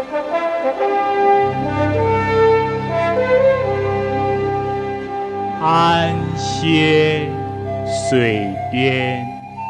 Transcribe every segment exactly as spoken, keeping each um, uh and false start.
安歇水边。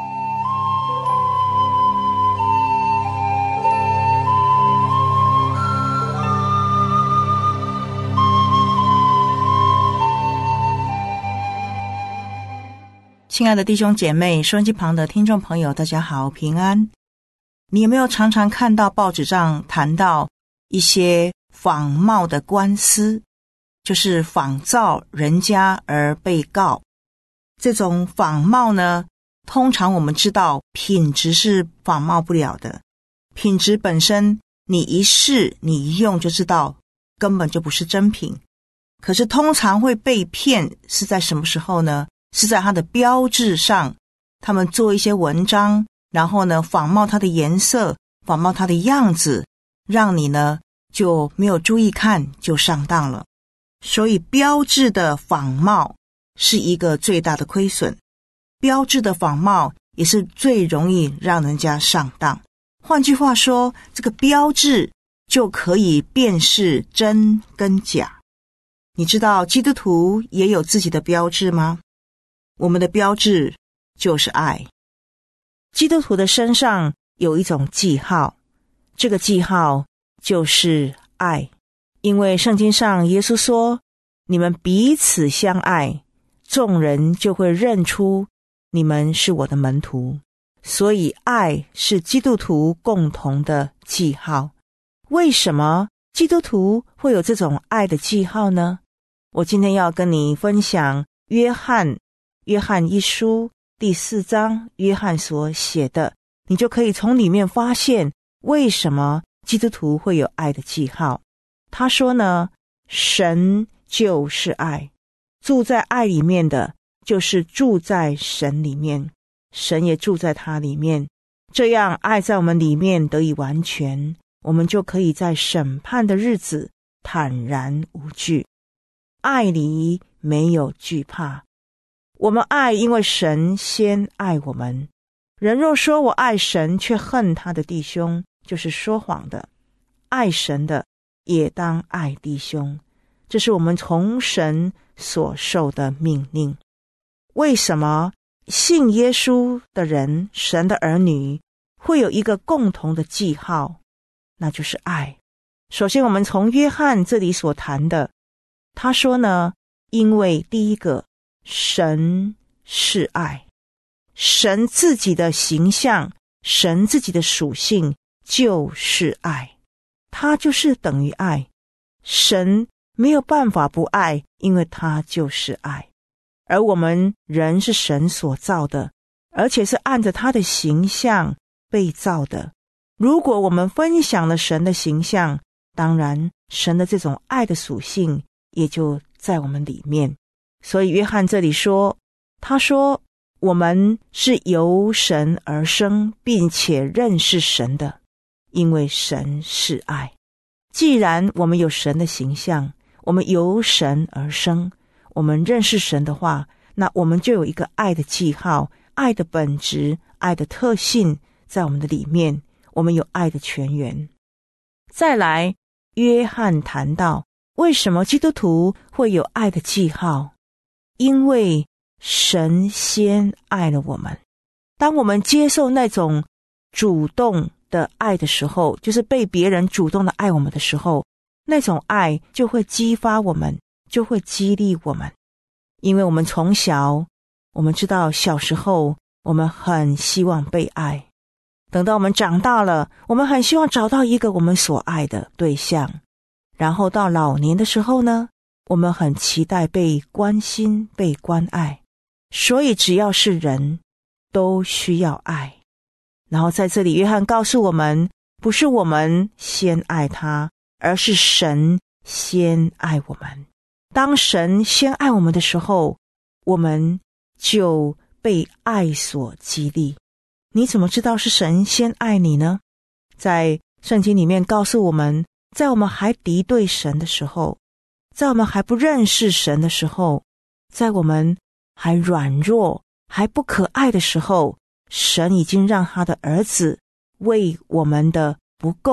亲爱的弟兄姐妹，收音机旁的听众朋友，大家好，平安。你有没有常常看到报纸上谈到一些仿冒的官司，就是仿造人家而被告？这种仿冒呢，通常我们知道品质是仿冒不了的，品质本身你一试你一用就知道根本就不是真品。可是通常会被骗是在什么时候呢？是在它的标志上，他们做一些文章，然后呢仿冒它的颜色，仿冒它的样子，让你呢就没有注意看就上当了。所以标志的仿冒是一个最大的亏损，标志的仿冒也是最容易让人家上当。换句话说，这个标志就可以辨识真跟假。你知道基督徒也有自己的标志吗？我们的标志就是爱。基督徒的身上有一种记号，这个记号就是爱。因为圣经上耶稣说，你们彼此相爱，众人就会认出你们是我的门徒。所以爱是基督徒共同的记号。为什么基督徒会有这种爱的记号呢？我今天要跟你分享约翰约翰一书第四章约翰所写的，你就可以从里面发现为什么基督徒会有爱的记号。他说呢，神就是爱，住在爱里面的就是住在神里面，神也住在他里面，这样爱在我们里面得以完全，我们就可以在审判的日子坦然无惧。爱里没有惧怕。我们爱，因为神先爱我们。人若说我爱神，却恨他的弟兄，就是说谎的。爱神的也当爱弟兄，这是我们从神所受的命令。为什么信耶稣的人，神的儿女，会有一个共同的记号，那就是爱。首先我们从约翰这里所谈的，他说呢，因为第一个，神是爱，神自己的形象，神自己的属性就是爱，他就是等于爱。神没有办法不爱，因为他就是爱。而我们人是神所造的，而且是按着他的形象被造的。如果我们分享了神的形象，当然神的这种爱的属性也就在我们里面。所以约翰这里说，他说我们是由神而生，并且认识神的，因为神是爱。既然我们有神的形象，我们由神而生，我们认识神的话，那我们就有一个爱的记号，爱的本质，爱的特性在我们的里面，我们有爱的泉源。再来，约翰谈到为什么基督徒会有爱的记号，因为神先爱了我们。当我们接受那种主动的爱的时候，就是被别人主动的爱我们的时候，那种爱就会激发我们，就会激励我们。因为我们从小，我们知道小时候我们很希望被爱，等到我们长大了，我们很希望找到一个我们所爱的对象，然后到老年的时候呢，我们很期待被关心，被关爱。所以只要是人都需要爱。然后在这里约翰告诉我们，不是我们先爱他，而是神先爱我们。当神先爱我们的时候，我们就被爱所激励。你怎么知道是神先爱你呢？在圣经里面告诉我们，在我们还敌对神的时候，在我们还不认识神的时候，在我们还软弱还不可爱的时候，神已经让他的儿子为我们的不够，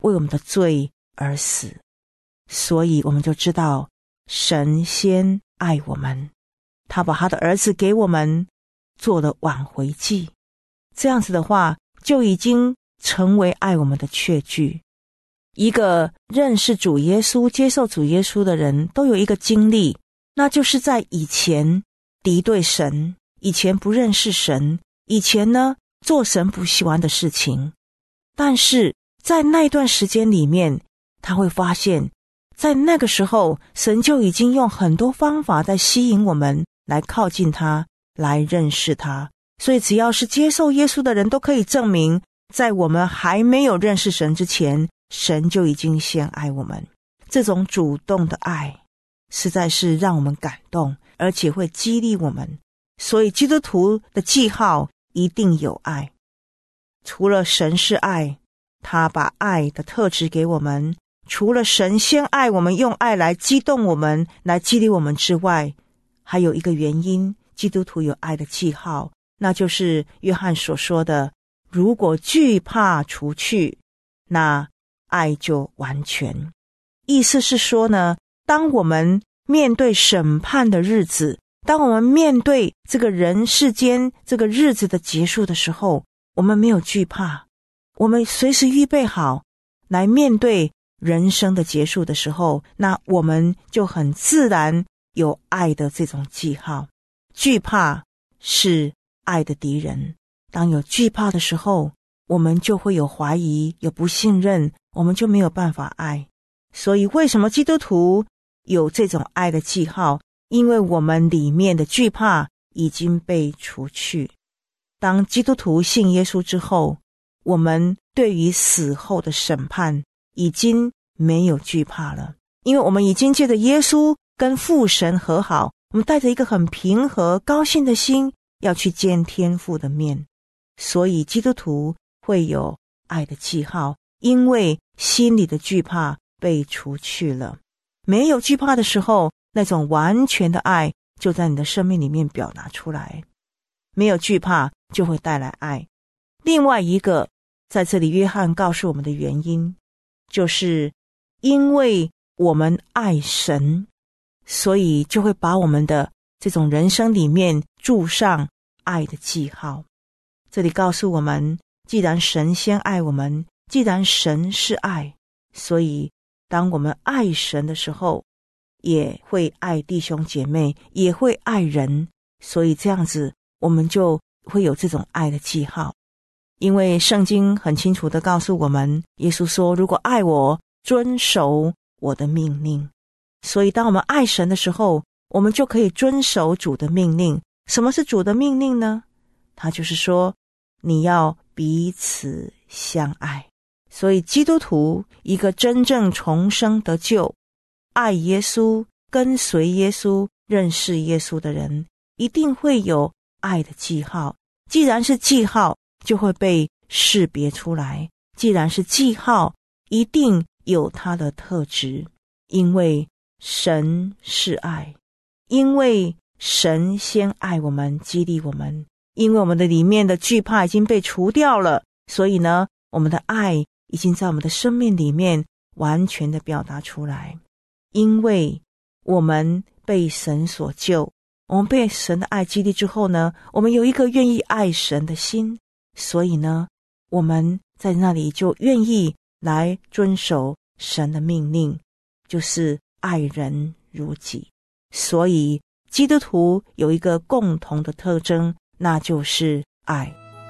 为我们的罪而死。所以我们就知道神先爱我们，他把他的儿子给我们做了挽回祭，这样子的话就已经成为爱我们的确据。一个认识主耶稣接受主耶稣的人都有一个经历，那就是在以前敌对神，以前不认识神，以前呢做神不喜欢的事情，但是在那段时间里面他会发现在那个时候神就已经用很多方法在吸引我们来靠近他，来认识他。所以只要是接受耶稣的人都可以证明，在我们还没有认识神之前，神就已经先爱我们。这种主动的爱实在是让我们感动，而且会激励我们。所以基督徒的记号一定有爱。除了神是爱，他把爱的特质给我们，除了神先爱我们，用爱来激动我们，来激励我们之外，还有一个原因，基督徒有爱的记号，那就是约翰所说的，如果惧怕除去，那爱就完全。意思是说呢，当我们面对审判的日子，当我们面对这个人世间这个日子的结束的时候，我们没有惧怕，我们随时预备好来面对人生的结束的时候，那我们就很自然有爱的这种记号。惧怕是爱的敌人，当有惧怕的时候，我们就会有怀疑，有不信任，我们就没有办法爱。所以为什么基督徒有这种爱的记号？因为我们里面的惧怕已经被除去。当基督徒信耶稣之后，我们对于死后的审判已经没有惧怕了，因为我们已经借着耶稣跟父神和好，我们带着一个很平和高兴的心要去见天父的面。所以基督徒会有爱的记号，因为心里的惧怕被除去了。没有惧怕的时候，那种完全的爱就在你的生命里面表达出来。没有惧怕就会带来爱。另外一个，在这里约翰告诉我们的原因，就是因为我们爱神，所以就会把我们的这种人生里面注上爱的记号。这里告诉我们，既然神先爱我们，既然神是爱，所以当我们爱神的时候，也会爱弟兄姐妹，也会爱人，所以这样子我们就会有这种爱的记号。因为圣经很清楚地告诉我们，耶稣说，如果爱我，遵守我的命令。所以当我们爱神的时候，我们就可以遵守主的命令。什么是主的命令呢？他就是说，你要彼此相爱。所以基督徒，一个真正重生得救，爱耶稣，跟随耶稣，认识耶稣的人，一定会有爱的记号。既然是记号，就会被识别出来。既然是记号，一定有它的特质。因为神是爱，因为神先爱我们，激励我们，因为我们的里面的惧怕已经被除掉了，所以呢，我们的爱已经在我们的生命里面完全的表达出来。因为我们被神所救，我们被神的爱激励之后呢，我们有一个愿意爱神的心，所以呢，我们在那里就愿意来遵守神的命令，就是爱人如己。所以基督徒有一个共同的特征，那就是爱。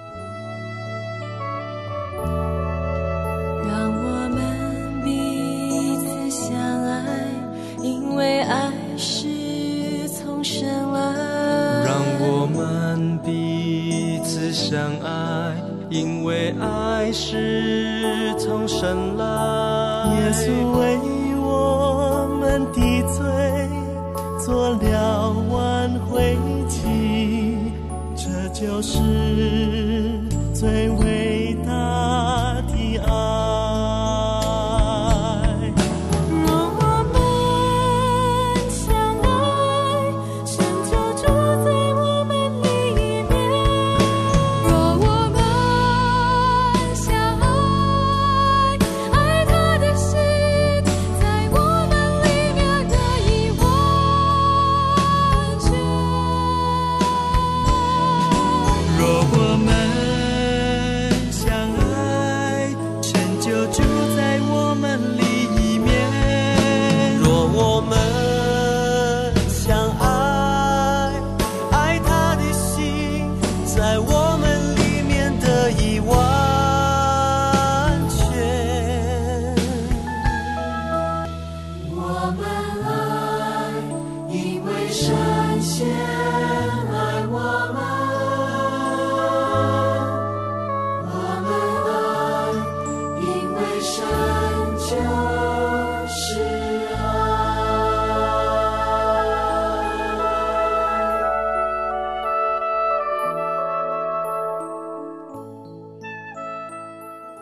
让我们彼此相爱，因为爱是从神来。 让我们彼此相爱，因为爱是从神来。 耶稣为我们的罪做了挽回祭，这就是最伟大的爱。 若我们相爱，爱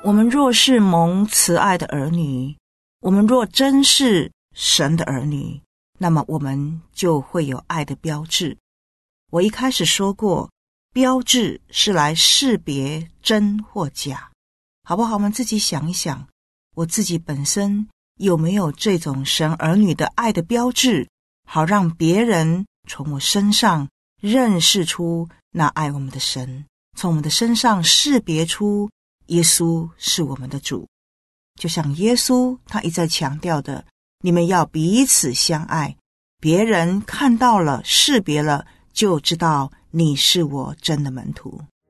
我们若是蒙慈爱的儿女，我们若真是神的儿女，那么我们就会有爱的标志。我一开始说过，标志是来识别真或假，好不好？我们自己想一想，我自己本身有没有这种神儿女的爱的标志，好让别人从我身上认识出那爱我们的神，从我们的身上识别出耶稣是我们的主。就像耶稣他一再强调的，你们要彼此相爱，别人看到了识别了，就知道你是我真的门徒。